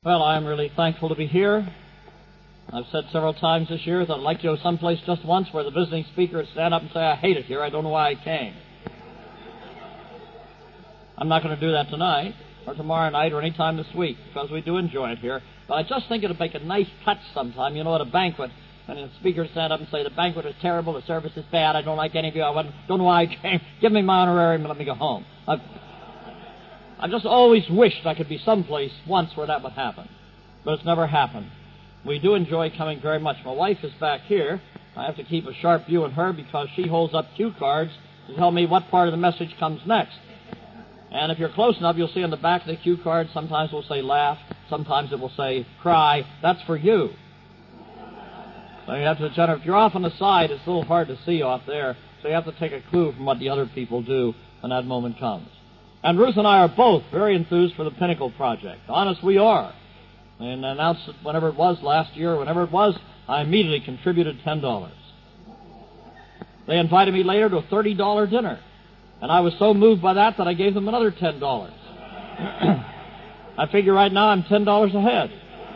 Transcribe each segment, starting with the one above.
Well, I'm really thankful to be here. I've said several times this year that I'd like to go someplace just once where the visiting speaker would stand up and say, I hate it here, I don't know why I came. I'm not going to do that tonight, or tomorrow night, or any time this week, because we do enjoy it here. But I just think it would make a nice touch sometime, at a banquet, when the speaker would stand up and say, the banquet is terrible, the service is bad, I don't like any of you, don't know why I came, give me my honorarium and let me go home. I've just always wished I could be someplace once where that would happen, but it's never happened. We do enjoy coming very much. My wife is back here. I have to keep a sharp view on her because she holds up cue cards to tell me what part of the message comes next. And if you're close enough, you'll see on the back of the cue card, sometimes it will say laugh, sometimes it will say cry. That's for you. So you have to, if you're off on the side, it's a little hard to see off there, so you have to take a clue from what the other people do when that moment comes. And Ruth and I are both very enthused for the Pinnacle Project. Honest, we are. And announced it whenever it was last year, whenever it was, I immediately contributed $10. They invited me later to a $30 dinner. And I was so moved by that I gave them another $10. I figure right now I'm $10 ahead.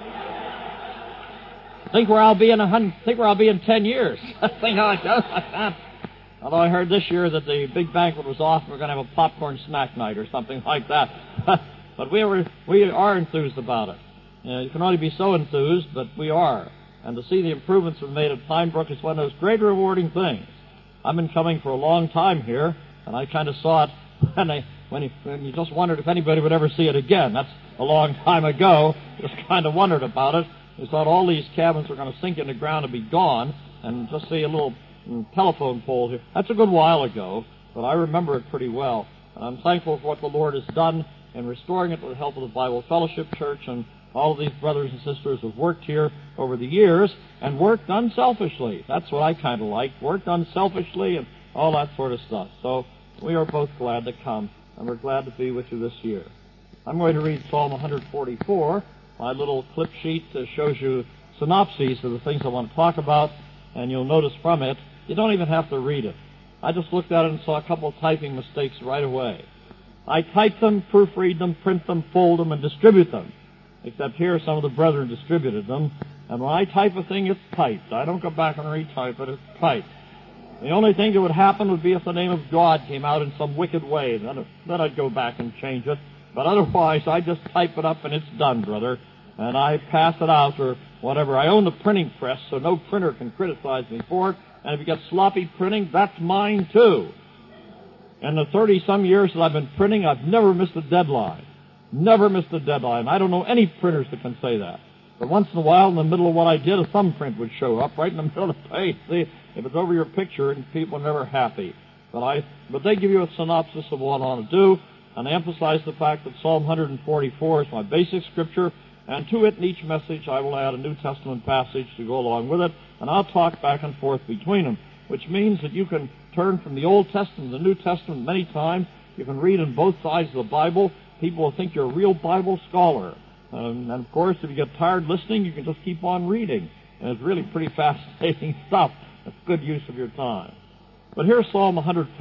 Think where I'll be in 10 years. Think how it goes like that. Although I heard this year that the big banquet was off, and we're going to have a popcorn snack night or something like that. But we are enthused about it. You can only be so enthused, but we are. And to see the improvements we've made at Pine Brook is one of those great rewarding things. I've been coming for a long time here, and I kind of saw it when you just wondered if anybody would ever see it again. That's a long time ago. Just kind of wondered about it. We thought all these cabins were going to sink in the ground and be gone, and just see a little telephone pole here. That's a good while ago, but I remember it pretty well. And I'm thankful for what the Lord has done in restoring it with the help of the Bible Fellowship Church and all of these brothers and sisters who have worked here over the years and worked unselfishly. That's what I kind of like, worked unselfishly and all that sort of stuff. So we are both glad to come, and we're glad to be with you this year. I'm going to read Psalm 144. My little clip sheet shows you synopses of the things I want to talk about, and you'll notice from it, you don't even have to read it. I just looked at it and saw a couple of typing mistakes right away. I type them, proofread them, print them, fold them, and distribute them. Except here, some of the brethren distributed them. And when I type a thing, it's typed. I don't go back and retype it, it's typed. The only thing that would happen would be if the name of God came out in some wicked way. Then I'd go back and change it. But otherwise, I just type it up and it's done, brother. And I pass it out or whatever. I own the printing press, so no printer can criticize me for it. And if you get sloppy printing, that's mine too. In the 30-some years that I've been printing, I've never missed a deadline. Never missed a deadline. I don't know any printers that can say that. But once in a while, in the middle of what I did, a thumbprint would show up right in the middle of the page. See, if it's over your picture, and people are never happy. But they give you a synopsis of what I want to do, and I emphasize the fact that Psalm 144 is my basic scripture, and to it in each message I will add a New Testament passage to go along with it, and I'll talk back and forth between them, which means that you can turn from the Old Testament to the New Testament many times. You can read in both sides of the Bible. People will think you're a real Bible scholar. And of course, if you get tired listening, you can just keep on reading. And it's really pretty fascinating stuff. It's good use of your time. But here's Psalm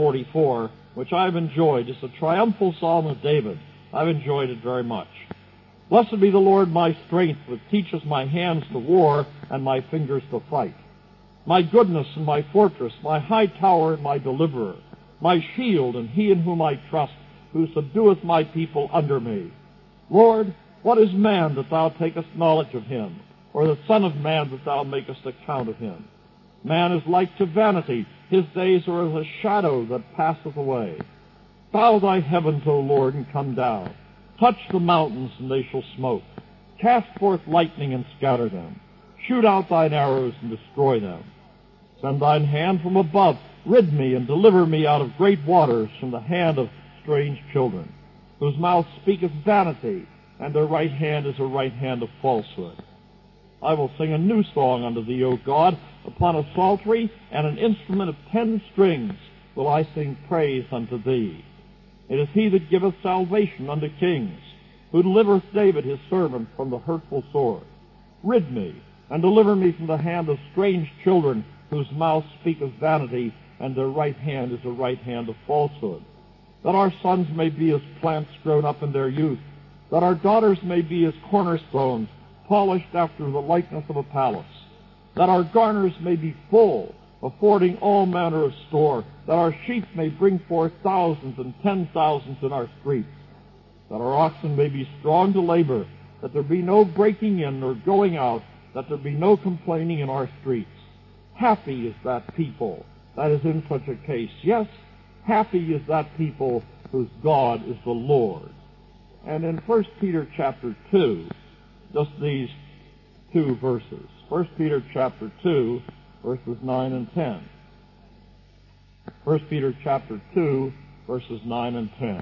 144, which I've enjoyed. It's a triumphal psalm of David. I've enjoyed it very much. Blessed be the Lord my strength, which teaches my hands to war and my fingers to fight. My goodness and my fortress, my high tower and my deliverer, my shield and he in whom I trust, who subdueth my people under me. Lord, what is man that thou takest knowledge of him, or the son of man that thou makest account of him? Man is like to vanity. His days are as a shadow that passeth away. Bow thy heavens, O Lord, and come down. Touch the mountains, and they shall smoke. Cast forth lightning, and scatter them. Shoot out thine arrows, and destroy them. Send thine hand from above. Rid me, and deliver me out of great waters, from the hand of strange children, whose mouth speaketh vanity, and their right hand is a right hand of falsehood. I will sing a new song unto thee, O God. Upon a psaltery and an instrument of 10 strings will I sing praise unto thee. It is he that giveth salvation unto kings, who delivereth David his servant from the hurtful sword. Rid me, and deliver me from the hand of strange children, whose mouth speaketh vanity, and their right hand is a right hand of falsehood. That our sons may be as plants grown up in their youth, that our daughters may be as cornerstones, polished after the likeness of a palace, that our garners may be full, affording all manner of store, that our sheep may bring forth thousands and 10,000s in our streets, that our oxen may be strong to labor, that there be no breaking in nor going out, that there be no complaining in our streets. Happy is that people that is in such a case. Yes, happy is that people whose God is the Lord. And in 1 Peter chapter 2, just these two verses. 1 Peter chapter 2, verses 9 and 10. 1 Peter chapter 2, verses 9 and 10.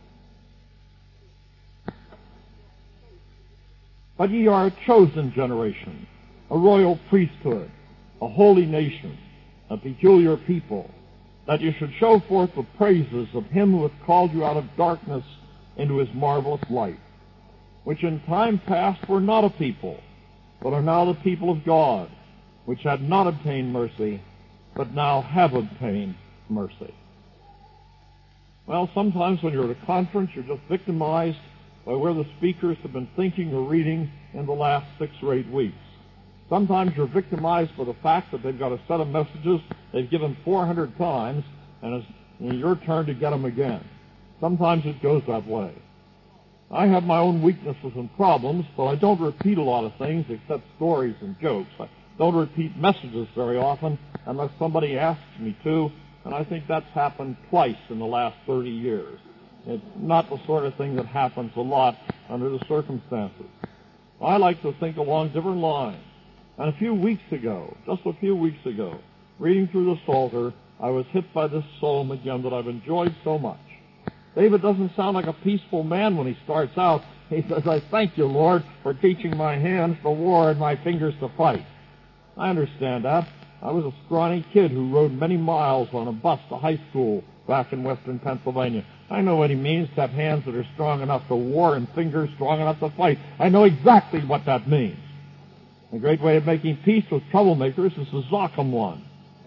But ye are a chosen generation, a royal priesthood, a holy nation, a peculiar people, that you should show forth the praises of him who hath called you out of darkness into his marvelous light, which in time past were not a people, but are now the people of God, which had not obtained mercy, but now have obtained mercy. Well, sometimes when you're at a conference, you're just victimized by where the speakers have been thinking or reading in the last 6 or 8 weeks. Sometimes you're victimized by the fact that they've got a set of messages they've given 400 times, and it's your turn to get them again. Sometimes it goes that way. I have my own weaknesses and problems, but I don't repeat a lot of things except stories and jokes. I don't repeat messages very often unless somebody asks me to, and I think that's happened twice in the last 30 years. It's not the sort of thing that happens a lot under the circumstances. I like to think along different lines. And a few weeks ago, just a few weeks ago, reading through the Psalter, I was hit by this psalm again that I've enjoyed so much. David doesn't sound like a peaceful man when he starts out. He says, I thank you, Lord, for teaching my hands to war and my fingers to fight. I understand that. I was a scrawny kid who rode many miles on a bus to high school back in western Pennsylvania. I know what he means to have hands that are strong enough to war and fingers strong enough to fight. I know exactly what that means. A great way of making peace with troublemakers is to zock them one.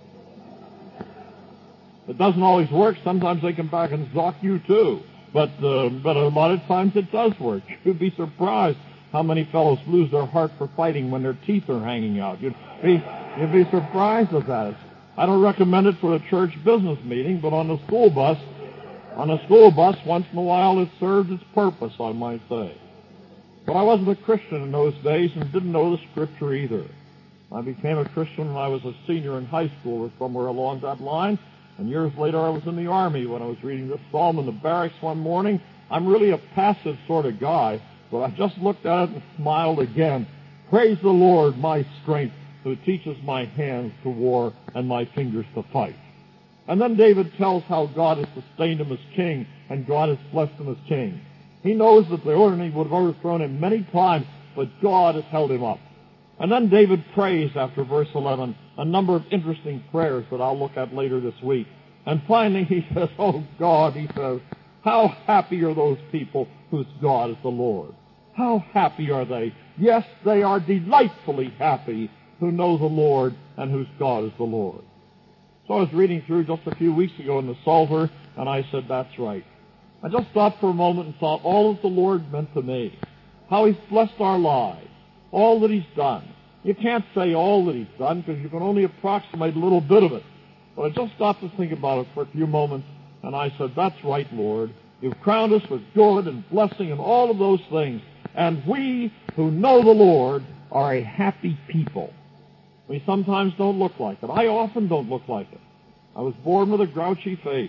It doesn't always work. Sometimes they come back and zock you too. But a lot of times it does work. You'd be surprised how many fellows lose their heart for fighting when their teeth are hanging out. You'd be surprised at that. I don't recommend it for a church business meeting, but on a school bus, once in a while it served its purpose, I might say. But I wasn't a Christian in those days and didn't know the Scripture either. I became a Christian when I was a senior in high school or somewhere along that line, and years later I was in the Army when I was reading this psalm in the barracks one morning. I'm really a passive sort of guy, but I just looked at it and smiled again. Praise the Lord, my strength, who teaches my hands to war and my fingers to fight. And then David tells how God has sustained him as king, and God has blessed him as king. He knows that the enemy would have overthrown him many times, but God has held him up. And then David prays after verse 11 a number of interesting prayers that I'll look at later this week. And finally he says, oh God, he says, how happy are those people whose God is the Lord. How happy are they? Yes, they are delightfully happy who know the Lord and whose God is the Lord. So I was reading through just a few weeks ago in the Psalter, and I said, that's right. I just stopped for a moment and thought all that the Lord meant to me, how he's blessed our lives, all that he's done. You can't say all that he's done because you can only approximate a little bit of it. But I just stopped to think about it for a few moments, and I said, that's right, Lord. You've crowned us with good and blessing and all of those things. And we who know the Lord are a happy people. We sometimes don't look like it. I often don't look like it. I was born with a grouchy face.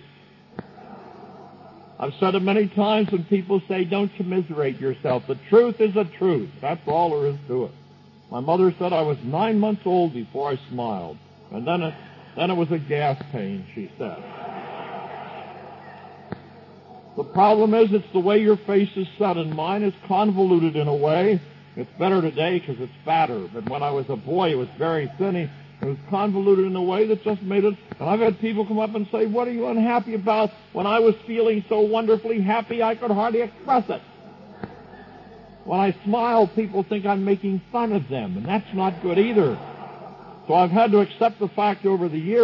I've said it many times when people say, don't commiserate yourself. The truth is the truth. That's all there is to it. My mother said I was 9 months old before I smiled. And then it was a gas pain, she said. The problem is it's the way your face is set, and mine is convoluted in a way. It's better today because it's fatter. But when I was a boy, it was very thin. It was convoluted in a way that just made it. And I've had people come up and say, what are you unhappy about? When I was feeling so wonderfully happy, I could hardly express it. When I smile, people think I'm making fun of them, and that's not good either. So I've had to accept the fact over the years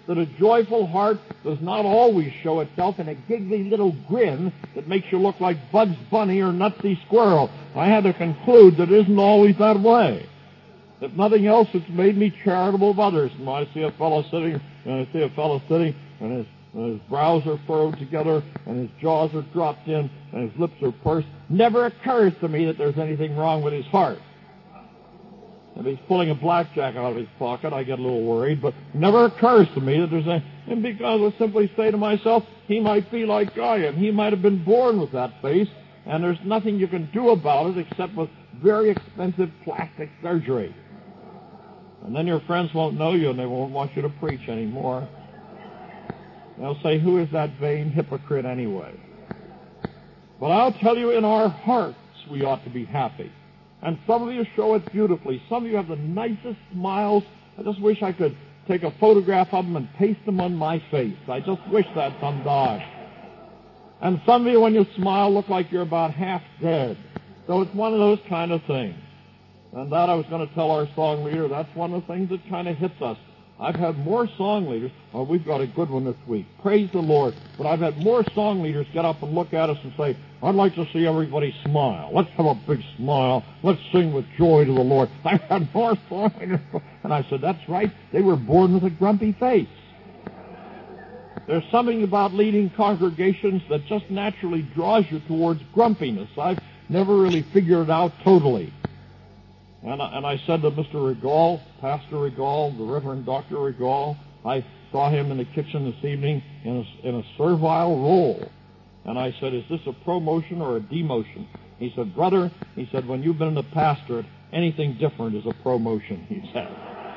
that a joyful heart does not always show itself in a giggly little grin that makes you look like Bugs Bunny or Nutsy Squirrel. I had to conclude that it isn't always that way. If nothing else, it's made me charitable of others. And when I see a fellow sitting, and his brows are furrowed together, and his jaws are dropped in, and his lips are pursed, never occurs to me that there's anything wrong with his heart. If he's pulling a blackjack out of his pocket, I get a little worried, but it never occurs to me that there's anything. And because I simply say to myself, he might be like I am. He might have been born with that face, and there's nothing you can do about it except with very expensive plastic surgery. And then your friends won't know you, and they won't want you to preach anymore. They'll say, who is that vain hypocrite anyway? But I'll tell you, in our hearts, we ought to be happy. And some of you show it beautifully. Some of you have the nicest smiles. I just wish I could take a photograph of them and paste them on my face. I just wish that sometime. And some of you, when you smile, look like you're about half dead. So it's one of those kind of things. And that I was going to tell our song leader, that's one of the things that kind of hits us. I've had more song leaders. Oh, we've got a good one this week. Praise the Lord. But I've had more song leaders get up and look at us and say, I'd like to see everybody smile. Let's have a big smile. Let's sing with joy to the Lord. I've had more song leaders. And I said, that's right. They were born with a grumpy face. There's something about leading congregations that just naturally draws you towards grumpiness. I've never really figured it out totally. And I said to Mr. Regal, Pastor Regal, the Reverend Dr. Regal, I saw him in the kitchen this evening in a servile role. And I said, is this a promotion or a demotion? He said, brother, he said, when you've been in the pastorate, anything different is a promotion, he said.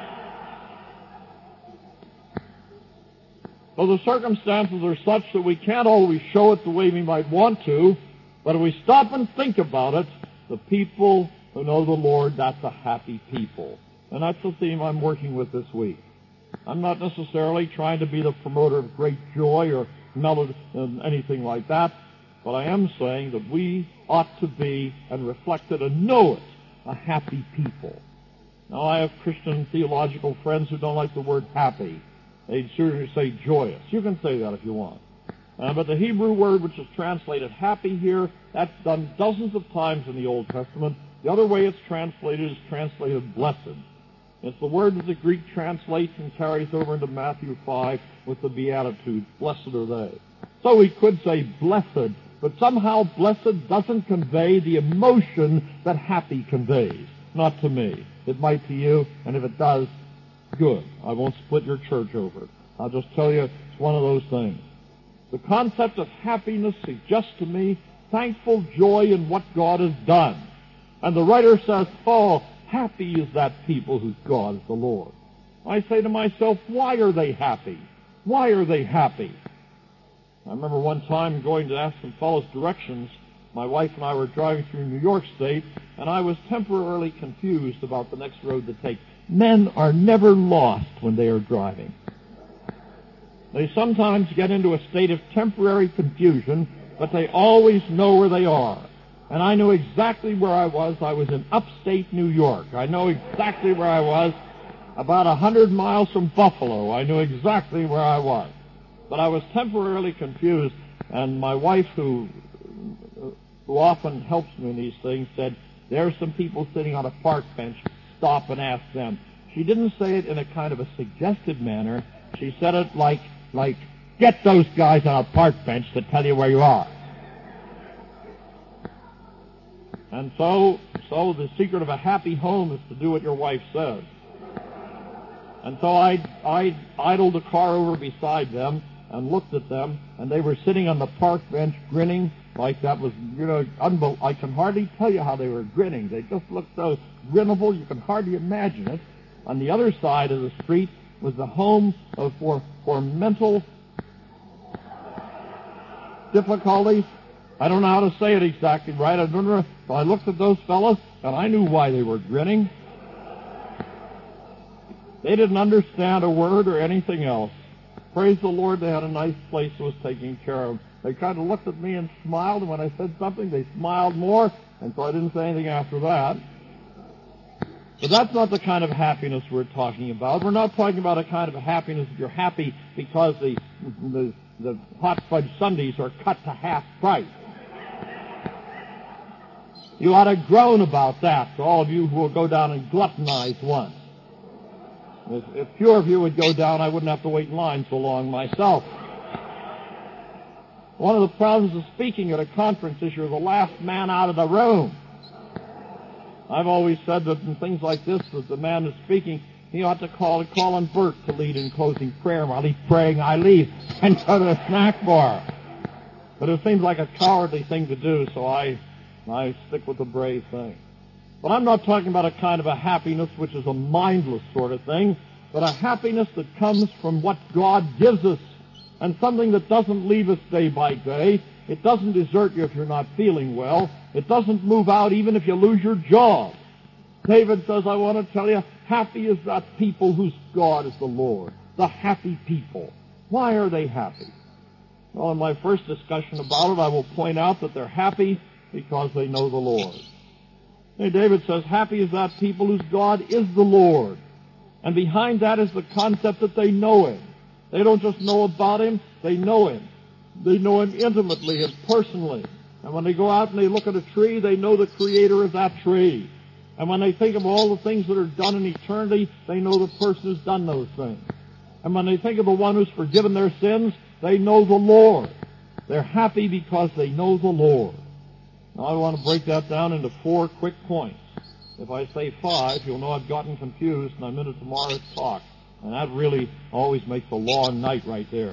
So the circumstances are such that we can't always show it the way we might want to, but if we stop and think about it, the people who know the Lord, that's a happy people. And that's the theme I'm working with this week. I'm not necessarily trying to be the promoter of great joy or melody, anything like that, but I am saying that we ought to be, and reflect it and know it, a happy people. Now, I have Christian theological friends who don't like the word happy. They'd sooner say joyous. You can say that if you want. But the Hebrew word which is translated happy here, that's done dozens of times in the Old Testament. The other way it's translated is translated blessed. It's the word that the Greek translates and carries over into Matthew 5 with the Beatitudes. Blessed are they. So we could say blessed, but somehow blessed doesn't convey the emotion that happy conveys. Not to me. It might to you, and if it does, good. I won't split your church over it. I'll just tell you it's one of those things. The concept of happiness suggests to me thankful joy in what God has done. And the writer says, oh, happy is that people whose God is the Lord. I say to myself, why are they happy? Why are they happy? I remember one time going to ask some fellows directions. My wife and I were driving through New York State, and I was temporarily confused about the next road to take. Men are never lost when they are driving. They sometimes get into a state of temporary confusion, but they always know where they are. And I knew exactly where I was. I was in upstate New York. I know exactly where I was. About 100 miles from Buffalo. I knew exactly where I was. But I was temporarily confused, and my wife, who often helps me in these things, said, there are some people sitting on a park bench. Stop and ask them. She didn't say it in a kind of a suggestive manner. She said it like, get those guys on a park bench to tell you where you are. And so the secret of a happy home is to do what your wife says. And so I idled the car over beside them and looked at them, and they were sitting on the park bench grinning like that was, I can hardly tell you how they were grinning. They just looked so grinnable, you can hardly imagine it. On the other side of the street was the home for mental difficulties. I don't know how to say it exactly right. I don't know. So I looked at those fellows, and I knew why they were grinning. They didn't understand a word or anything else. Praise the Lord, they had a nice place that was taken care of. They kind of looked at me and smiled, and when I said something, they smiled more, and so I didn't say anything after that. But that's not the kind of happiness we're talking about. We're not talking about a kind of happiness if you're happy because the hot fudge sundaes are cut to half price. You ought to groan about that to all of you who will go down and gluttonize one. If fewer of you would go down, I wouldn't have to wait in line so long myself. One of the problems of speaking at a conference is you're the last man out of the room. I've always said that in things like this, that the man who's speaking, he ought to call on Bert to lead in closing prayer. While he's praying, I leave and go to the snack bar. But it seems like a cowardly thing to do, so I stick with the brave thing. But I'm not talking about a kind of a happiness which is a mindless sort of thing, but a happiness that comes from what God gives us, and something that doesn't leave us day by day. It doesn't desert you if you're not feeling well. It doesn't move out even if you lose your job. David says, I want to tell you, happy is that people whose God is the Lord. The happy people. Why are they happy? Well, in my first discussion about it, I will point out that they're happy because they know the Lord. Hey, David says, happy is that people whose God is the Lord. And behind that is the concept that they know Him. They don't just know about Him, they know Him. They know Him intimately and personally. And when they go out and they look at a tree, they know the Creator of that tree. And when they think of all the things that are done in eternity, they know the person who's done those things. And when they think of the one who's forgiven their sins, they know the Lord. They're happy because they know the Lord. Now I want to break that down into 4 quick points. If I say 5, you'll know I've gotten confused and I'm into tomorrow's talk. And that really always makes a long night right there.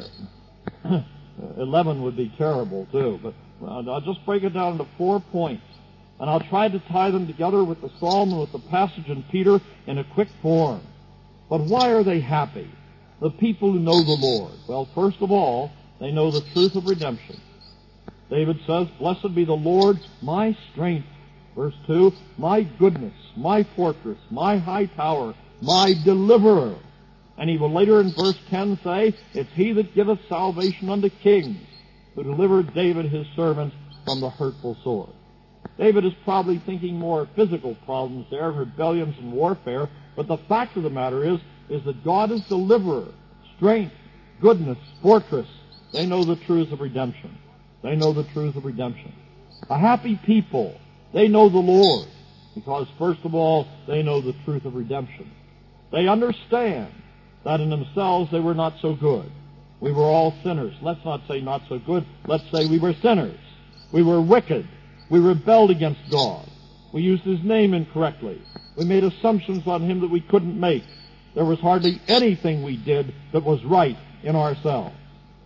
11 would be terrible too, but I'll just break it down into 4 points. And I'll try to tie them together with the Psalm and with the passage in Peter in a quick form. But why are they happy? The people who know the Lord. Well, first of all, they know the truth of redemption. David says, blessed be the Lord, my strength. Verse 2, my goodness, my fortress, my high tower, my deliverer. And he will later in verse 10 say, it's he that giveth salvation unto kings, who delivered David his servant from the hurtful sword. David is probably thinking more of physical problems there, rebellions and warfare, but the fact of the matter is that God is deliverer, strength, goodness, fortress. They know the truths of redemption. They know the truths of redemption. A happy people, they know the Lord, because first of all, they know the truth of redemption. They understand that in themselves they were not so good. We were all sinners. Let's not say not so good. Let's say we were sinners. We were wicked. We rebelled against God. We used His name incorrectly. We made assumptions on Him that we couldn't make. There was hardly anything we did that was right in ourselves.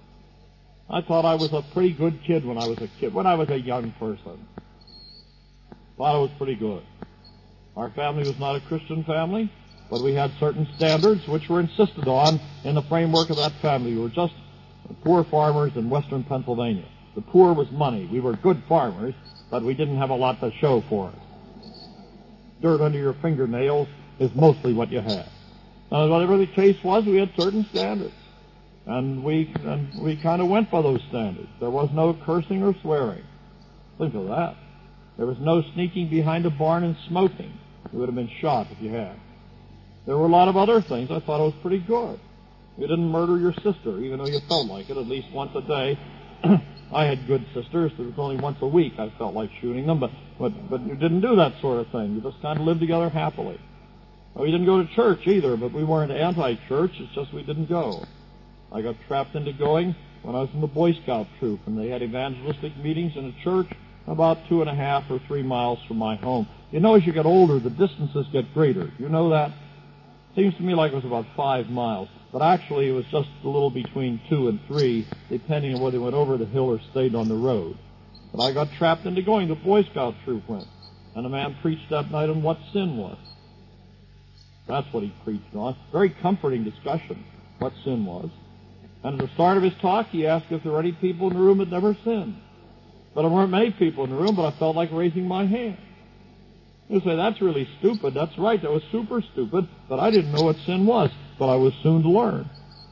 I thought I was a pretty good kid when I was a young person. Thought I was pretty good. Our family was not a Christian family, but we had certain standards which were insisted on in the framework of that family. We were just poor farmers in western Pennsylvania. The poor was money. We were good farmers, but we didn't have a lot to show for it. Dirt under your fingernails is mostly what you had. Now, whatever the case was, we had certain standards. And we kind of went by those standards. There was no cursing or swearing. Think of that. There was no sneaking behind a barn and smoking. You would have been shot if you had. There were a lot of other things. I thought it was pretty good. You didn't murder your sister, even though you felt like it, at least once a day. I had good sisters. It was only once a week I felt like shooting them, but you didn't do that sort of thing. You just kind of lived together happily. Well, we didn't go to church either, but we weren't anti-church. It's just we didn't go. I got trapped into going when I was in the Boy Scout troop, and they had evangelistic meetings in a church about 2.5 or 3 miles from my home. You know, as you get older, the distances get greater. You know that? Seems to me like it was about 5 miles, but actually it was just a little between 2 and 3, depending on whether they went over the hill or stayed on the road. But I got trapped into going. The Boy Scout troop went, and a man preached that night on what sin was. That's what he preached on. Very comforting discussion, what sin was. And at the start of his talk, he asked if there were any people in the room that never sinned. But there weren't many people in the room, but I felt like raising my hand. You say, that's really stupid. That's right, that was super stupid, but I didn't know what sin was. But I was soon to learn.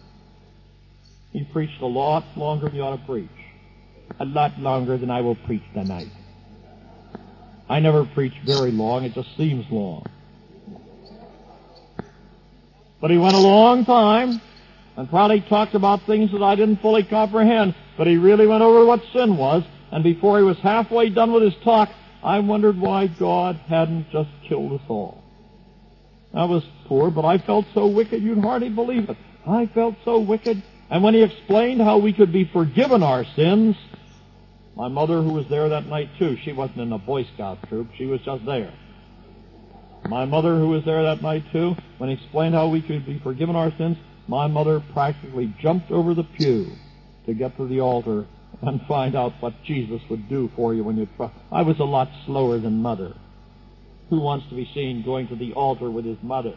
He preached a lot longer than you ought to preach. A lot longer than I will preach tonight. I never preach very long, it just seems long. But he went a long time and probably talked about things that I didn't fully comprehend, but he really went over what sin was, and before he was halfway done with his talk, I wondered why God hadn't just killed us all. I was poor, but I felt so wicked you'd hardly believe it. I felt so wicked. And when he explained how we could be forgiven our sins, my mother, who was there that night too, she wasn't in the Boy Scout troop, she was just there. My mother, who was there that night too, when he explained how we could be forgiven our sins, my mother practically jumped over the pew to get to the altar and find out what Jesus would do for you when you try. I was a lot slower than Mother. Who wants to be seen going to the altar with his mother?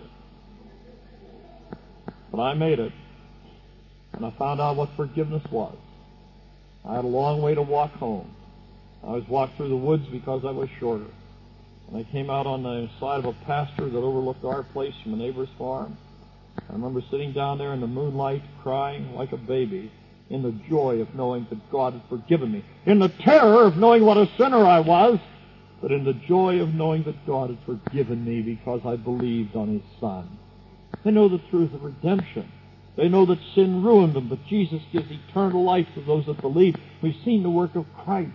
But I made it, and I found out what forgiveness was. I had a long way to walk home. I was walked through the woods because I was shorter. And I came out on the side of a pasture that overlooked our place from a neighbor's farm. I remember sitting down there in the moonlight, crying like a baby, in the joy of knowing that God had forgiven me, in the terror of knowing what a sinner I was, but in the joy of knowing that God had forgiven me because I believed on His Son. They know the truth of redemption. They know that sin ruined them, but Jesus gives eternal life to those that believe. We've seen the work of Christ.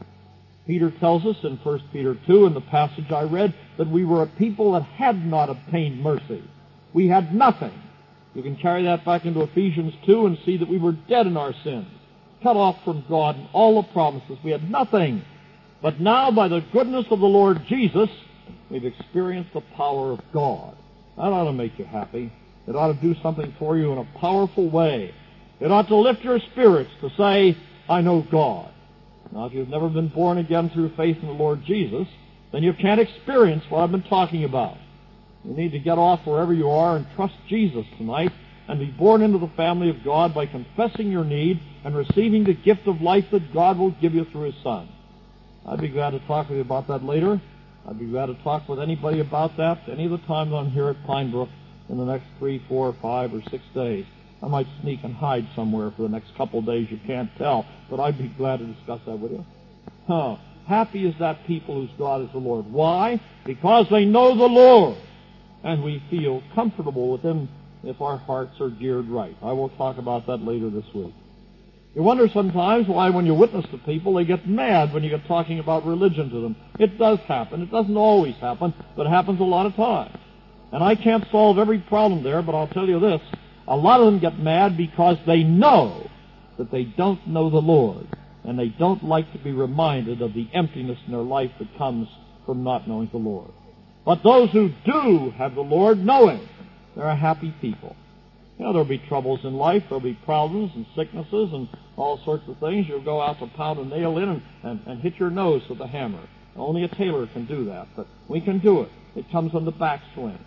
Peter tells us in 1 Peter 2, in the passage I read, that we were a people that had not obtained mercy. We had nothing. You can carry that back into Ephesians 2 and see that we were dead in our sins, cut off from God and all the promises. We had nothing. But now, by the goodness of the Lord Jesus, we've experienced the power of God. That ought to make you happy. It ought to do something for you in a powerful way. It ought to lift your spirits to say, I know God. Now, if you've never been born again through faith in the Lord Jesus, then you can't experience what I've been talking about. You need to get off wherever you are and trust Jesus tonight and be born into the family of God by confessing your need and receiving the gift of life that God will give you through His Son. I'd be glad to talk with you about that later. I'd be glad to talk with anybody about that any of the times I'm here at Pine Brook in the next 3, 4, 5, or 6 days. I might sneak and hide somewhere for the next couple of days, you can't tell, but I'd be glad to discuss that with you. Happy is that people whose God is the Lord. Why? Because they know the Lord, and we feel comfortable with Him if our hearts are geared right. I will talk about that later this week. You wonder sometimes why when you witness to people, they get mad when you get talking about religion to them. It does happen. It doesn't always happen, but it happens a lot of times. And I can't solve every problem there, but I'll tell you this. A lot of them get mad because they know that they don't know the Lord, and they don't like to be reminded of the emptiness in their life that comes from not knowing the Lord. But those who do have the Lord know Him, they're a happy people. You know, there'll be troubles in life. There'll be problems and sicknesses and all sorts of things. You'll go out to pound a nail in and hit your nose with a hammer. Only a tailor can do that, but we can do it. It comes on the backswing.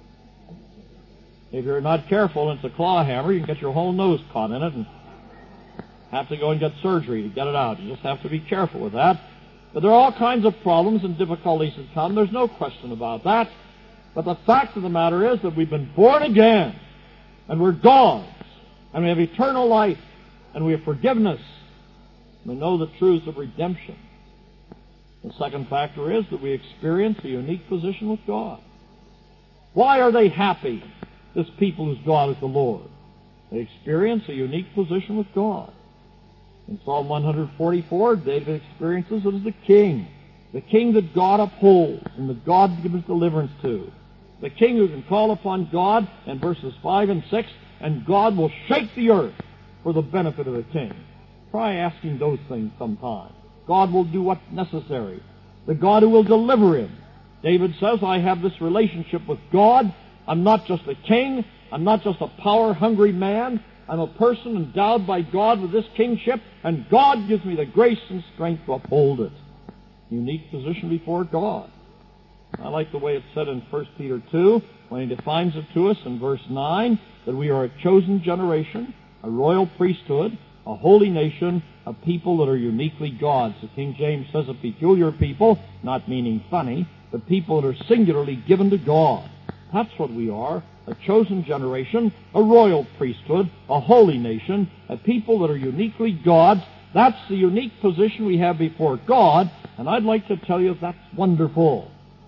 If you're not careful and it's a claw hammer, you can get your whole nose caught in it and have to go and get surgery to get it out. You just have to be careful with that. But there are all kinds of problems and difficulties that come. There's no question about that. But the fact of the matter is that we've been born again, and we're God's, and we have eternal life, and we have forgiveness. We know the truths of redemption. The second factor is that we experience a unique position with God. Why are they happy, this people whose God is the Lord? They experience a unique position with God. In Psalm 144, David experiences it as the king that God upholds and that God gives deliverance to. The king who can call upon God in verses 5 and 6, and God will shake the earth for the benefit of the king. Try asking those things sometime. God will do what's necessary. The God who will deliver him. David says, I have this relationship with God. I'm not just a king. I'm not just a power-hungry man. I'm a person endowed by God with this kingship, and God gives me the grace and strength to uphold it. Unique position before God. I like the way it's said in 1 Peter 2, when he defines it to us in verse 9, that we are a chosen generation, a royal priesthood, a holy nation, a people that are uniquely God's. The King James says a peculiar people, not meaning funny, but people that are singularly given to God. That's what we are, a chosen generation, a royal priesthood, a holy nation, a people that are uniquely God's. That's the unique position we have before God, and I'd like to tell you that's wonderful.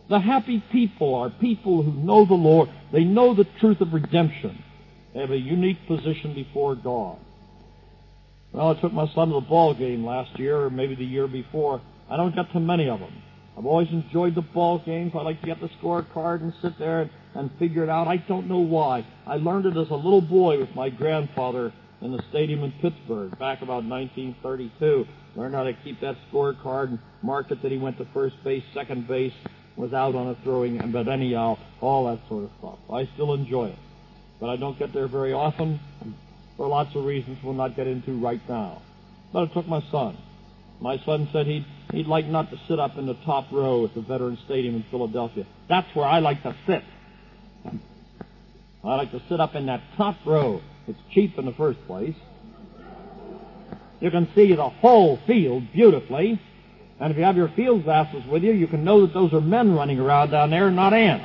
The happy people are people who know the Lord. They know the truth of redemption. They have a unique position before God. Well, I took my son to the ball game last year, or maybe the year before. I don't get to many of them. I've always enjoyed the ball games. I like to get the scorecard and sit there and figure it out. I don't know why. I learned it as a little boy with my grandfather in the stadium in Pittsburgh back about 1932. Learned how to keep that scorecard and mark it that he went to first base, second base, was out on a throwing, but anyhow, all that sort of stuff. I still enjoy it. But I don't get there very often for lots of reasons we'll not get into right now. But I took my son. My son said he'd like not to sit up in the top row at the Veterans Stadium in Philadelphia. That's where I like to sit. I like to sit up in that top row. It's cheap in the first place. You can see the whole field beautifully. And if you have your field glasses with you, you can know that those are men running around down there, not ants.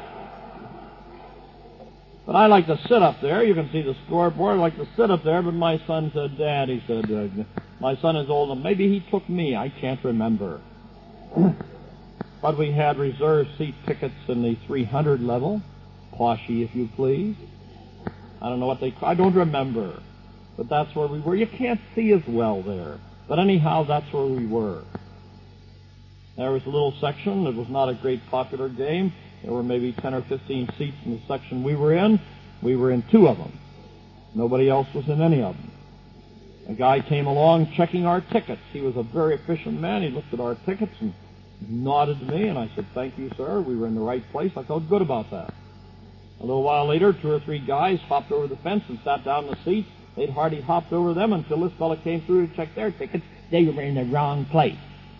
But I like to sit up there. You can see the scoreboard. I like to sit up there, but my son said, Dad, he said, my son is old, and maybe he took me. I can't remember. But we had reserved seat tickets in the 300 level. Poshy, if you please. I don't know what I don't remember. But that's where we were. You can't see as well there. But anyhow, that's where we were. There was a little section. It was not a great popular game. There were maybe 10 or 15 seats in the section we were in. We were in 2 of them. Nobody else was in any of them. A guy came along checking our tickets. He was a very efficient man. He looked at our tickets and nodded to me, and I said, thank you, sir. We were in the right place. I felt good about that. A little while later, 2 or 3 guys hopped over the fence and sat down in the seats. They'd hardly hopped over them until this fellow came through to check their tickets. They were in the wrong place.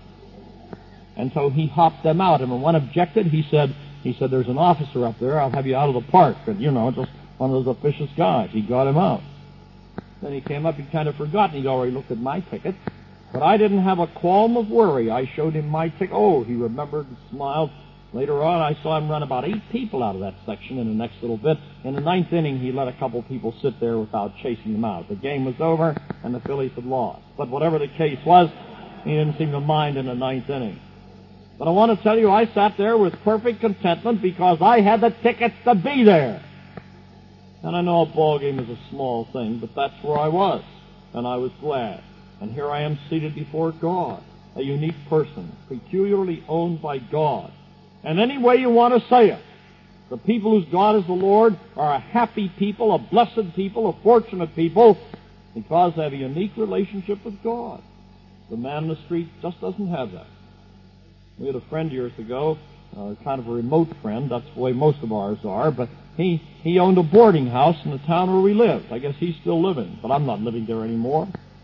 And so he hopped them out, and when one objected, he said, there's an officer up there. I'll have you out of the park. And, just one of those officious guys. He got him out. Then he came up. He'd kind of forgotten. He'd already looked at my ticket. But I didn't have a qualm of worry. I showed him my ticket. Oh, he remembered and smiled. Later on, I saw him run about 8 people out of that section in the next little bit. In the 9th inning, he let a couple people sit there without chasing them out. The game was over, and the Phillies had lost. But whatever the case was, he didn't seem to mind in the 9th inning. But I want to tell you, I sat there with perfect contentment because I had the tickets to be there. And I know a ball game is a small thing, but that's where I was, and I was glad. And here I am seated before God, a unique person, peculiarly owned by God. And any way you want to say it, the people whose God is the Lord are a happy people, a blessed people, a fortunate people, because they have a unique relationship with God. The man in the street just doesn't have that. We had a friend years ago, kind of a remote friend. That's the way most of ours are. But he owned a boarding house in the town where we lived. I guess he's still living, but I'm not living there anymore.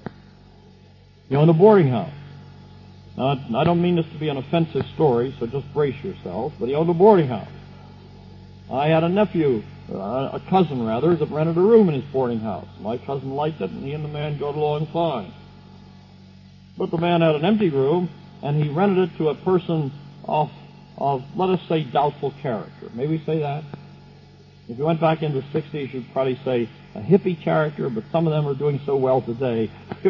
He owned a boarding house. Now, I don't mean this to be an offensive story, so just brace yourselves, but he owned a boarding house. I had a nephew, a cousin rather, that rented a room in his boarding house. My cousin liked it, and he and the man got along fine. But the man had an empty room, and he rented it to a person of let us say, doubtful character. May we say that? If you went back into the 60s, you'd probably say a hippie character, but some of them are doing so well today.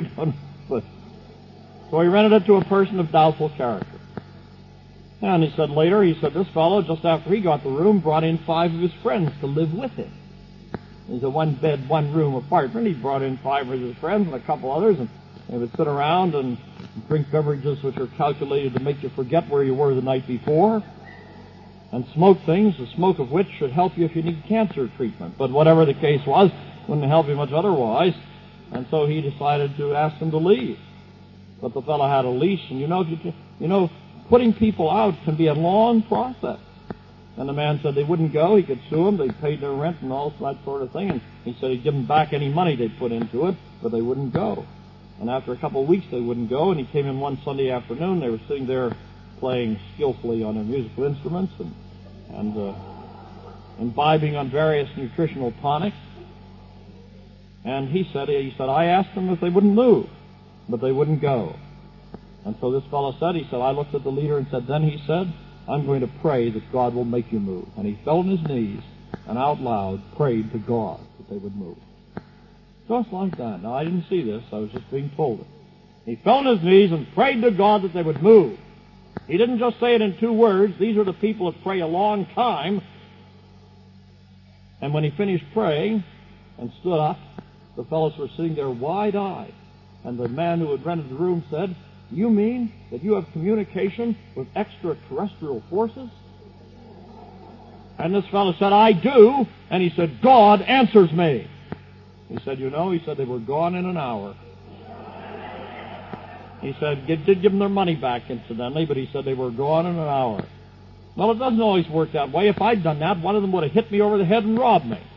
So he rented it to a person of doubtful character. And he said later, this fellow, just after he got the room, brought in 5 of his friends to live with him. It was a 1-bed, 1-room apartment. He brought in 5 of his friends and a couple others, and they would sit around and drink beverages which are calculated to make you forget where you were the night before, and smoke things, the smoke of which should help you if you need cancer treatment. But whatever the case was, wouldn't help you much otherwise, and so he decided to ask them to leave. But the fellow had a lease, and putting people out can be a long process. And the man said they wouldn't go. He could sue them. They paid their rent and all that sort of thing. And he said he'd give them back any money they'd put into it, but they wouldn't go. And after a couple of weeks, they wouldn't go. And he came in one Sunday afternoon. They were sitting there playing skillfully on their musical instruments and imbibing on various nutritional tonics. And he said, I asked them if they wouldn't move, but they wouldn't go. And so this fellow said, I looked at the leader and said, then he said, I'm going to pray that God will make you move. And he fell on his knees and out loud prayed to God that they would move. Just like that. Now, I didn't see this. I was just being told it. He fell on his knees and prayed to God that they would move. He didn't just say it in 2 words. These are the people that pray a long time. And when he finished praying and stood up, the fellows were sitting there wide-eyed. And the man who had rented the room said, "You mean that you have communication with extraterrestrial forces?" And this fellow said, "I do." And he said, "God answers me." He said, he said they were gone in an hour. He said, did give them their money back, incidentally, but he said they were gone in an hour. Well, it doesn't always work that way. If I'd done that, one of them would have hit me over the head and robbed me.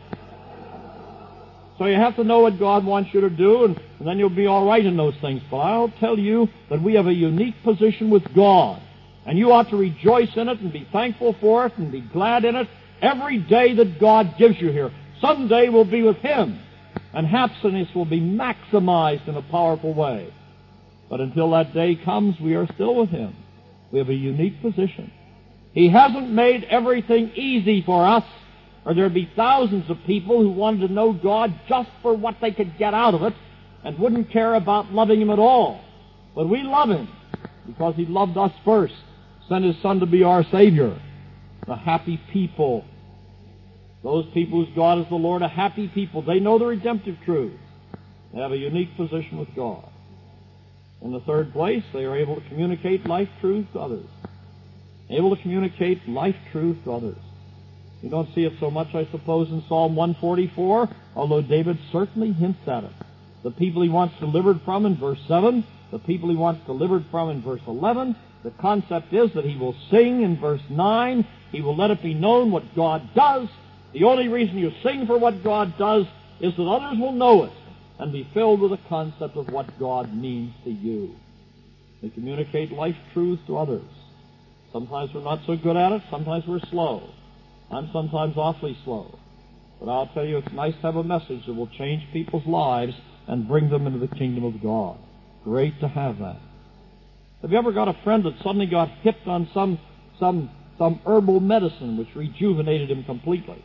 So you have to know what God wants you to do, and then you'll be all right in those things. But I'll tell you that we have a unique position with God, and you ought to rejoice in it and be thankful for it and be glad in it every day that God gives you here. Someday we'll be with Him, and happiness will be maximized in a powerful way. But until that day comes, we are still with Him. We have a unique position. He hasn't made everything easy for us, or there'd be thousands of people who wanted to know God just for what they could get out of it and wouldn't care about loving Him at all. But we love Him because He loved us first, sent His Son to be our Savior. The happy people, those people whose God is the Lord, are happy people. They know the redemptive truth. They have a unique position with God. In the third place, they are able to communicate life truth to others. Able to communicate life truth to others. You don't see it so much, I suppose, in Psalm 144, although David certainly hints at it. The people he wants delivered from in verse 7, the people he wants delivered from in verse 11. The concept is that he will sing in verse 9. He will let it be known what God does. The only reason you sing for what God does is that others will know it and be filled with the concept of what God means to you. They communicate life truth to others. Sometimes we're not so good at it. Sometimes we're slow. I'm sometimes awfully slow. But I'll tell you, it's nice to have a message that will change people's lives and bring them into the kingdom of God. Great to have that. Have you ever got a friend that suddenly got hipped on some herbal medicine which rejuvenated him completely?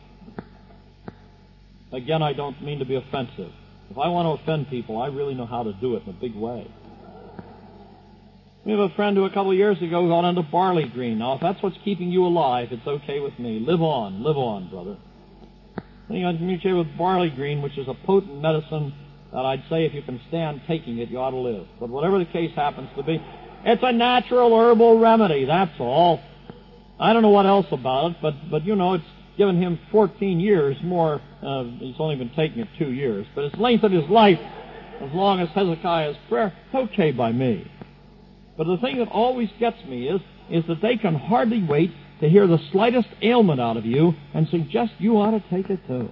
Again, I don't mean to be offensive. If I want to offend people, I really know how to do it in a big way. We have a friend who a couple of years ago got into barley green. Now, if that's what's keeping you alive, it's okay with me. Live on, brother. Then you got to communicate with barley green, which is a potent medicine that I'd say if you can stand taking it, you ought to live. But whatever the case happens to be, it's a natural herbal remedy, that's all. I don't know what else about it, but it's given him 14 years more. He's only been taking it 2 years, but it's lengthened his life as long as Hezekiah's prayer. It's okay by me. But the thing that always gets me is that they can hardly wait to hear the slightest ailment out of you and suggest you ought to take it too.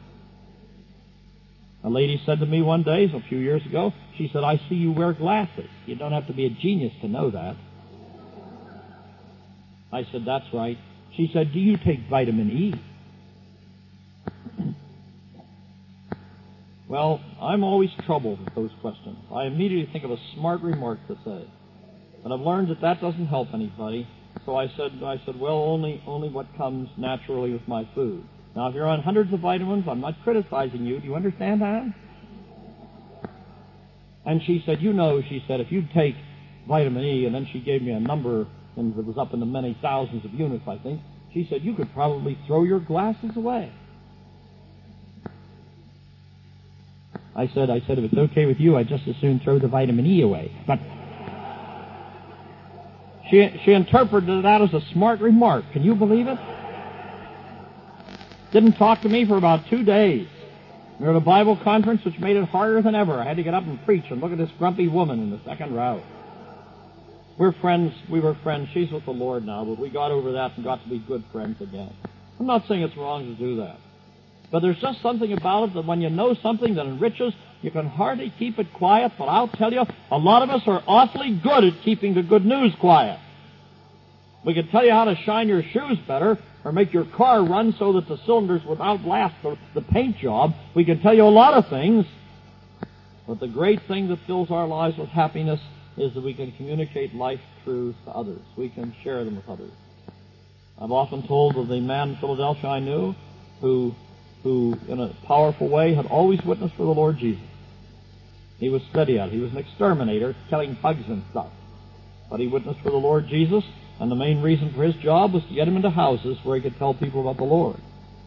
A lady said to me one day, a few years ago, she said, "I see you wear glasses. You don't have to be a genius to know that." I said, "That's right." She said, "Do you take vitamin E?" Well, I'm always troubled with those questions. I immediately think of a smart remark to say. But I've learned that doesn't help anybody. So I said, well, only what comes naturally with my food. Now, if you're on hundreds of vitamins, I'm not criticizing you. Do you understand that? And she said, if you take vitamin E, and then she gave me a number, and it was up in the many thousands of units, I think. She said, you could probably throw your glasses away. I said, if it's okay with you, I'd just as soon throw the vitamin E away. But she interpreted that as a smart remark. Can you believe it? Didn't talk to me for about 2 days. We were at a Bible conference which made it harder than ever. I had to get up and preach and look at this grumpy woman in the second row. We were friends. She's with the Lord now, but we got over that and got to be good friends again. I'm not saying it's wrong to do that. But there's just something about it that when you know something that enriches, you can hardly keep it quiet. But I'll tell you, a lot of us are awfully good at keeping the good news quiet. We can tell you how to shine your shoes better or make your car run so that the cylinders would outlast the paint job. We can tell you a lot of things. But the great thing that fills our lives with happiness is that we can communicate life truths to others. We can share them with others. I've often told of the man in Philadelphia I knew who in a powerful way had always witnessed for the Lord Jesus. He was steady at it. He was an exterminator, killing bugs and stuff. But he witnessed for the Lord Jesus, And the main reason for his job was to get him into houses where he could tell people about the Lord.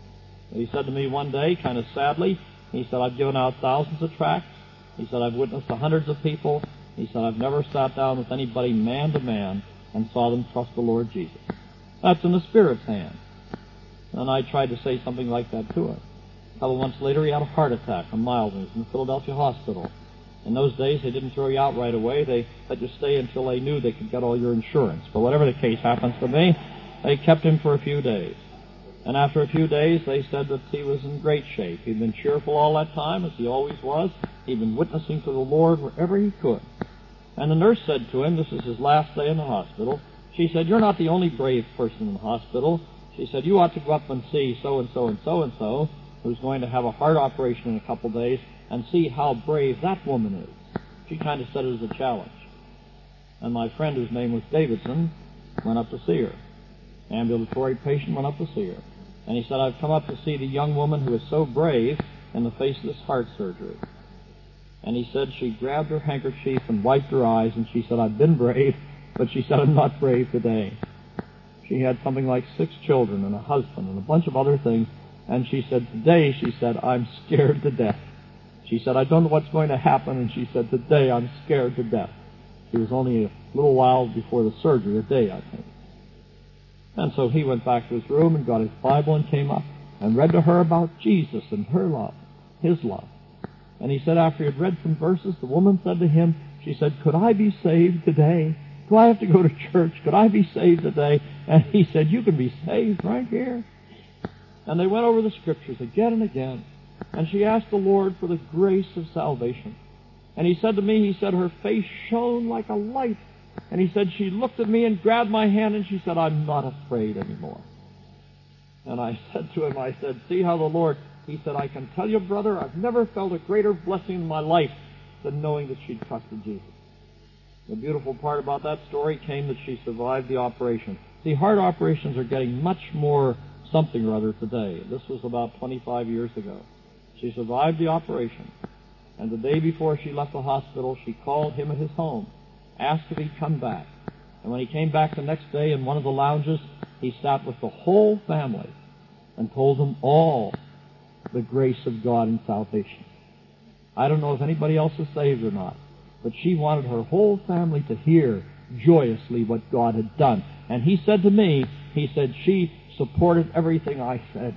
He said to me one day, kind of sadly, he said, I've given out thousands of tracts. He said, I've witnessed to hundreds of people. He said, I've never sat down with anybody man to man and saw them trust the Lord Jesus. That's in the Spirit's hand. And I tried to say something like that to him. A couple months later, he had a heart attack, a mild one, in the Philadelphia hospital. In those days, they didn't throw you out right away. They let you stay until they knew they could get all your insurance. But whatever the case happens to be, they kept him for a few days. And after a few days, they said that he was in great shape. He'd been cheerful all that time, as he always was. He'd been witnessing to the Lord wherever he could. And the nurse said to him, this is his last day in the hospital, she said, you're not the only brave person in the hospital. She said, you ought to go up and see so-and-so and so-and-so, who's going to have a heart operation in a couple days, and see how brave that woman is. She kind of said it as a challenge. And my friend, whose name was Davidson, went up to see her. Ambulatory patient went up to see her. And he said, I've come up to see the young woman who is so brave in the face of this heart surgery. And he said she grabbed her handkerchief and wiped her eyes, and she said, I've been brave, but she said, I'm not brave today. She had something like 6 children and a husband and a bunch of other things, and she said, today, she said, I'm scared to death. She said, I don't know what's going to happen, and she said, today I'm scared to death. It was only a little while before the surgery, a day, I think. And so he went back to his room and got his Bible and came up and read to her about Jesus and her love, his love. And he said after he had read some verses, the woman said to him, she said, could I be saved today? Do I have to go to church? Could I be saved today? And he said, you can be saved right here. And they went over the Scriptures again and again. And she asked the Lord for the grace of salvation. And he said to me, he said, her face shone like a light. And he said, she looked at me and grabbed my hand and she said, I'm not afraid anymore. And I said to him, I said, see how the Lord, he said, I can tell you, brother, I've never felt a greater blessing in my life than knowing that she'd trusted Jesus. The beautiful part about that story came that she survived the operation. See, heart operations are getting much more something or other today. This was about 25 years ago. She survived the operation. And the day before she left the hospital, she called him at his home, asked if he'd come back. And when he came back the next day in one of the lounges, he sat with the whole family and told them all the grace of God in salvation. I don't know if anybody else is saved or not, but she wanted her whole family to hear joyously what God had done. And he said to me, he said, she supported everything I said.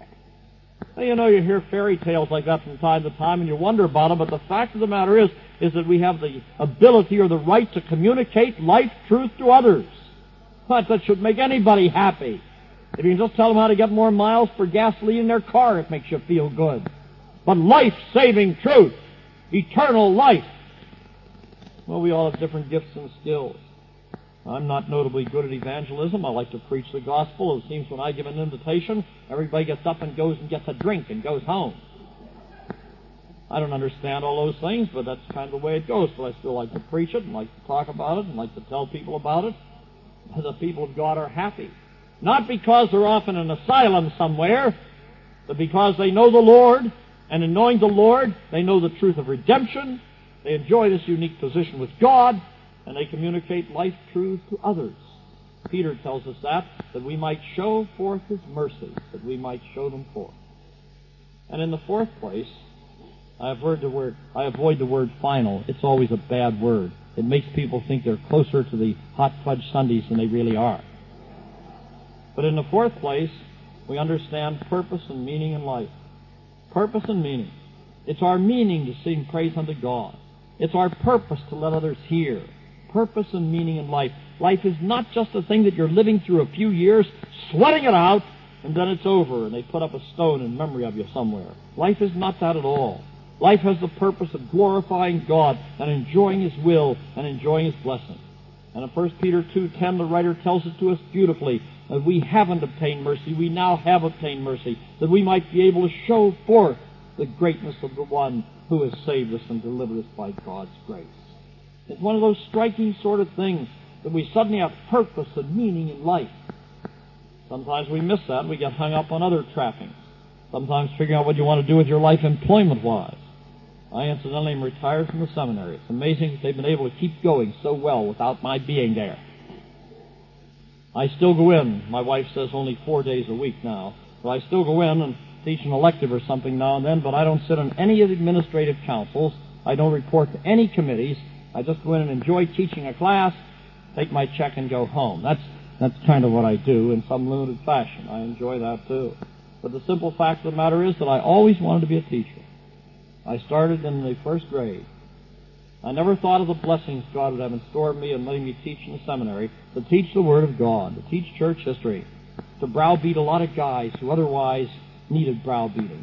Well, you know, you hear fairy tales like that from time to time and you wonder about them, but the fact of the matter is that we have the ability or the right to communicate life truth to others. But that should make anybody happy. If you can just tell them how to get more miles for gasoline in their car, it makes you feel good. But life-saving truth, eternal life. Well, we all have different gifts and skills. I'm not notably good at evangelism. I like to preach the gospel. It seems when I give an invitation, everybody gets up and goes and gets a drink and goes home. I don't understand all those things, but that's kind of the way it goes. But I still like to preach it and like to talk about it and like to tell people about it. The people of God are happy. Not because they're off in an asylum somewhere, but because they know the Lord, and in knowing the Lord, they know the truth of redemption. They enjoy this unique position with God, and they communicate life truth to others. Peter tells us that we might show forth his mercy, that we might show them forth. And in the fourth place, I avoid the word final. It's always a bad word. It makes people think they're closer to the hot fudge sundaes than they really are. But in the fourth place, we understand purpose and meaning in life. Purpose and meaning. It's our meaning to sing praise unto God. It's our purpose to let others hear. Purpose and meaning in life. Life is not just a thing that you're living through a few years, sweating it out, and then it's over, and they put up a stone in memory of you somewhere. Life is not that at all. Life has the purpose of glorifying God and enjoying His will and enjoying His blessing. And in 1 Peter 2:10, the writer tells it to us beautifully, that we haven't obtained mercy, we now have obtained mercy, that we might be able to show forth the greatness of the one who has saved us and delivered us by God's grace. It's one of those striking sort of things that we suddenly have purpose and meaning in life. Sometimes we miss that. We get hung up on other trappings. Sometimes figuring out what you want to do with your life employment-wise. I incidentally am retired from the seminary. It's amazing that they've been able to keep going so well without my being there. I still go in. My wife says only 4 days a week now. But I still go in and teach an elective or something now and then, but I don't sit on any of the administrative councils. I don't report to any committees. I just go in and enjoy teaching a class, take my check, and go home. That's kind of what I do in some limited fashion. I enjoy that too. But the simple fact of the matter is that I always wanted to be a teacher. I started in the first grade. I never thought of the blessings God would have in store for me in letting me teach in the seminary, to teach the Word of God, to teach church history, to browbeat a lot of guys who otherwise needed browbeating.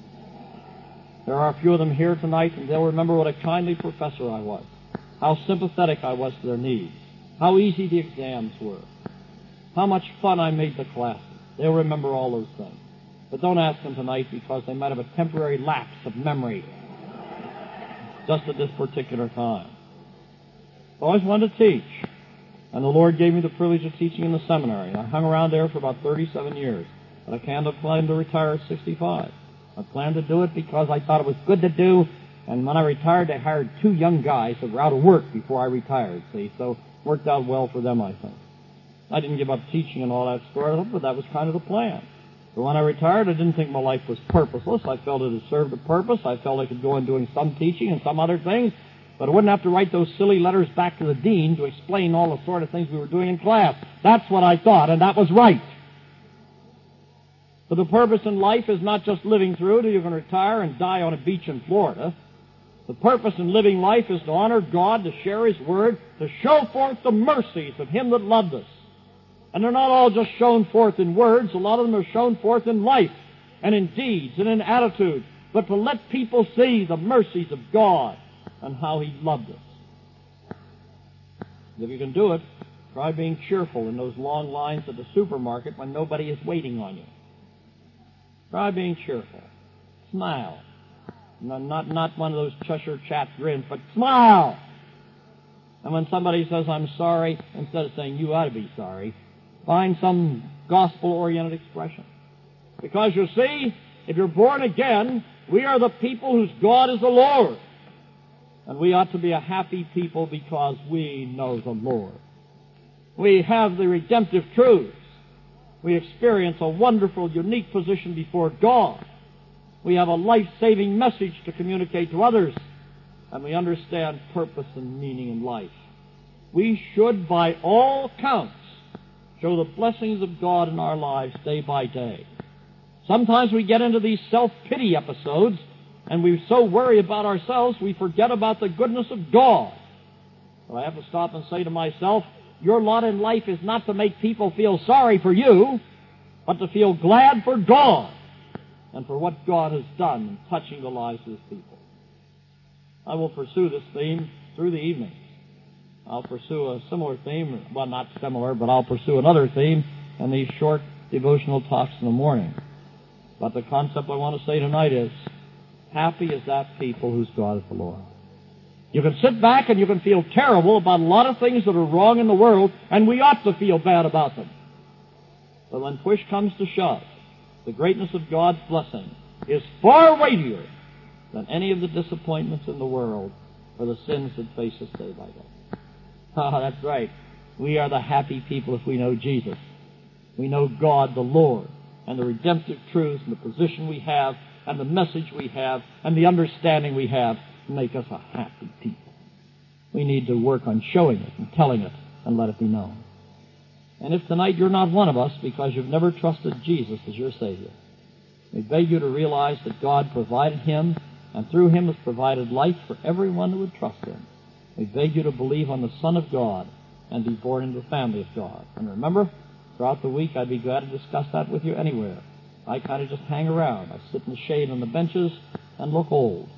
There are a few of them here tonight, and they'll remember what a kindly professor I was, how sympathetic I was to their needs, how easy the exams were, how much fun I made the classes. They'll remember all those things. But don't ask them tonight, because they might have a temporary lapse of memory just at this particular time. I always wanted to teach, and the Lord gave me the privilege of teaching in the seminary. I hung around there for about 37 years, but I can't have planned to retire at 65. I planned to do it because I thought it was good to do, and when I retired, they hired 2 young guys that were out of work before I retired, see, so it worked out well for them, I think. I didn't give up teaching and all that sort of, but that was kind of the plan. But when I retired, I didn't think my life was purposeless. I felt it had served a purpose. I felt I could go on doing some teaching and some other things, but I wouldn't have to write those silly letters back to the dean to explain all the sort of things we were doing in class. That's what I thought, and that was right. But the purpose in life is not just living through till you can retire and die on a beach in Florida. The purpose in living life is to honor God, to share His Word, to show forth the mercies of Him that loved us. And they're not all just shown forth in words. A lot of them are shown forth in life and in deeds and in attitudes. But to let people see the mercies of God and how He loved us. If you can do it, try being cheerful in those long lines at the supermarket when nobody is waiting on you. Try being cheerful. Smile. Not one of those Cheshire chat grins, but smile. And when somebody says, I'm sorry, instead of saying, you ought to be sorry, find some gospel-oriented expression. Because you see, if you're born again, we are the people whose God is the Lord. And we ought to be a happy people because we know the Lord. We have the redemptive truths. We experience a wonderful, unique position before God. We have a life-saving message to communicate to others. And we understand purpose and meaning in life. We should, by all counts, show the blessings of God in our lives day by day. Sometimes we get into these self-pity episodes, and we so worry about ourselves, we forget about the goodness of God. But I have to stop and say to myself, your lot in life is not to make people feel sorry for you, but to feel glad for God and for what God has done in touching the lives of His people. I will pursue this theme through the evenings. I'll pursue a similar theme, well, not similar, but I'll pursue another theme in these short devotional talks in the morning. But the concept I want to say tonight is, happy is that people whose God is the Lord. You can sit back and you can feel terrible about a lot of things that are wrong in the world, and we ought to feel bad about them. But when push comes to shove, the greatness of God's blessing is far weightier than any of the disappointments in the world or the sins that face us day by day. Ah, that's right. We are the happy people if we know Jesus. We know God the Lord and the redemptive truths and the position we have and the message we have and the understanding we have make us a happy people. We need to work on showing it and telling it and let it be known. And if tonight you're not one of us because you've never trusted Jesus as your Savior, we beg you to realize that God provided Him and through Him has provided life for everyone who would trust Him. We beg you to believe on the Son of God and be born into the family of God. And remember, throughout the week I'd be glad to discuss that with you anywhere. I kind of just hang around. I sit in the shade on the benches and look old.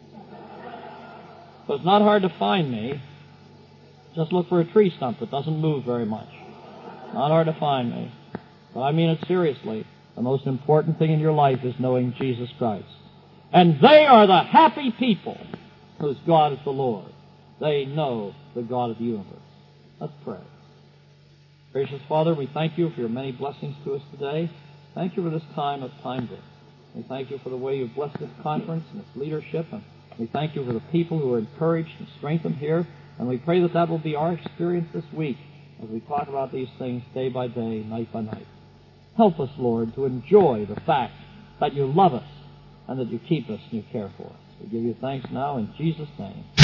So it's not hard to find me. Just look for a tree stump that doesn't move very much. Not hard to find me. But I mean it seriously. The most important thing in your life is knowing Jesus Christ. And they are the happy people whose God is the Lord. They know the God of the universe. Let's pray. Gracious Father, we thank you for your many blessings to us today. Thank you for this time of Pinebrook. We thank you for the way you've blessed this conference and its leadership. And we thank you for the people who are encouraged and strengthened here. And we pray that that will be our experience this week as we talk about these things day by day, night by night. Help us, Lord, to enjoy the fact that you love us and that you keep us and you care for us. We give you thanks now in Jesus' name.